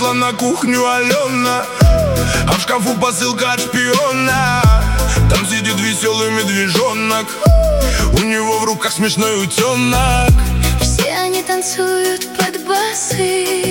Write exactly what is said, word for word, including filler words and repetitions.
Забежала на кухню Алена, а в шкафу посылка от шпиона. Там сидит веселый медвежонок, у него в руках смешной утенок. Все они танцуют под басы,